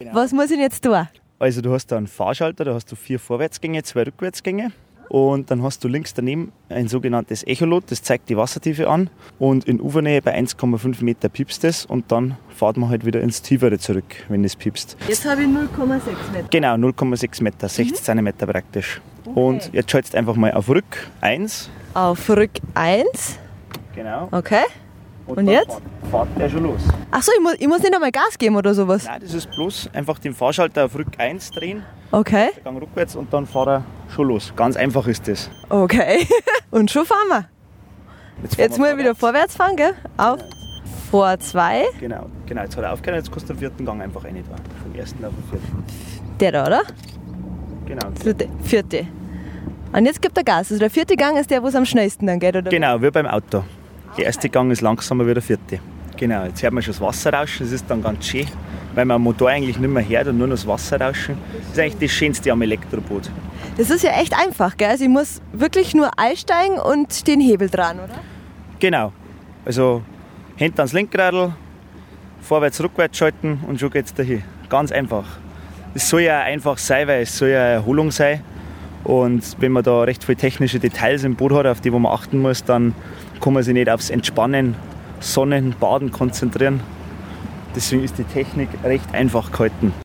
Was muss ich denn jetzt tun? Also du hast da einen Fahrschalter, da hast du 4 Vorwärtsgänge, 2 Rückwärtsgänge. Und dann hast du links daneben ein sogenanntes Echolot, das zeigt die Wassertiefe an. Und in Ufernähe bei 1,5 Meter piepst es und dann fährt man halt wieder ins Tiefere zurück, wenn es piepst. Jetzt habe ich 0,6 Meter. Genau, 0,6 Meter, 60 Zentimeter praktisch. Okay. Und jetzt schaltest du einfach mal auf Rück 1. Auf Rück 1. Genau. Okay. Und jetzt? Fährt der schon los. Ach so, ich muss nicht einmal Gas geben oder sowas? Nein, das ist bloß einfach den Fahrschalter auf Rück 1 drehen. Okay. Der Gang rückwärts und dann fährt er schon los. Ganz einfach ist das. Okay. Und schon fahren wir. Jetzt muss ich wieder vorwärts fahren, gell? Auf. Vor 2. Genau. Jetzt hat er aufgehört, jetzt kannst du den 4. Gang einfach rein. Vom 1. auf den 4. Der da, oder? Genau. 4. Und jetzt gibt er Gas. Also der 4. Gang ist der, wo es am schnellsten dann geht, oder? Genau, wie beim Auto. Der 1. Gang ist langsamer wie der 4. Genau, jetzt hört man schon das Wasser rauschen, das ist dann ganz schön, weil man am Motor eigentlich nicht mehr hört und nur noch das Wasser rauschen. Das ist eigentlich das Schönste am Elektroboot. Das ist ja echt einfach, gell? Also ich muss wirklich nur einsteigen und den Hebel dran, oder? Genau, also Hände ans Lenkradl, vorwärts, rückwärts schalten und schon geht's dahin. Ganz einfach. Es soll ja einfach sein, weil es soll ja eine Erholung sein. Und wenn man da recht viele technische Details im Boot hat, auf die man achten muss, dann kann man sich nicht aufs Entspannen, Sonnen, Baden konzentrieren. Deswegen ist die Technik recht einfach gehalten.